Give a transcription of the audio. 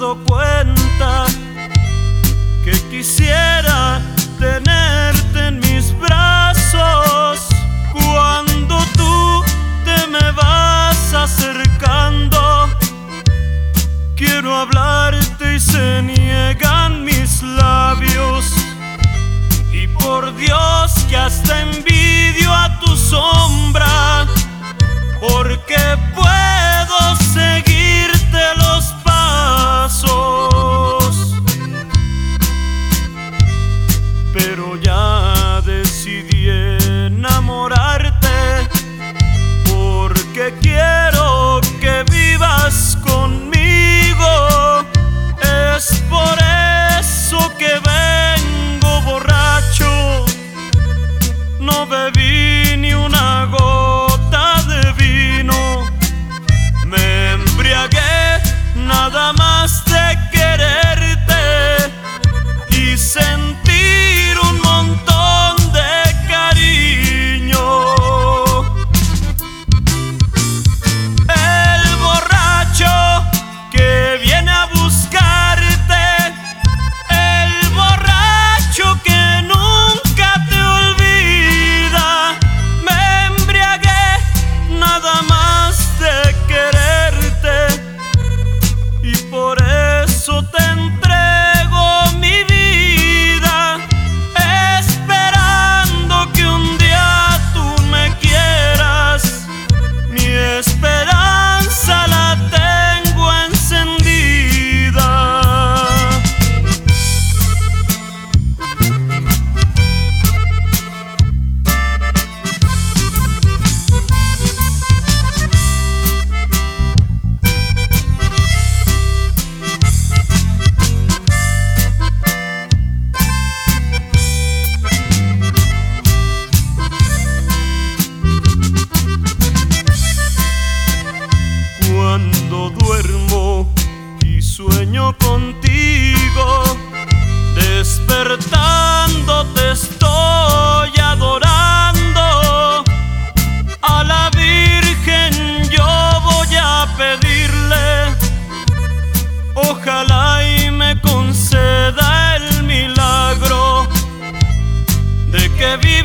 dado cuenta que quisiera tenerte en mis brazos. Cuando tú te me vas acercando, quiero hablarte y se niegan mis labios. Y por Dios que hasta envidio a tu sombra, porque puedo seguirte los pasos. Pero ya decidí enamorarte, porque quiero que vivas conmigo. Es por eso que vengo borracho, no bebí ni una gota de vino. Me embriagué nada más de quererte y sentir un montón de cariño. El borracho que viene a buscarte, el borracho que nunca te olvida. Me embriagué nada más de quererte y por eso te entrego mi vida, esperando que un día tú me quieras. Mi esperanza la tengo encendida. Cuando duermo y sueño contigo, despertando te estoy adorando. A la Virgen yo voy a pedirle, ojalá y me conceda el milagro de que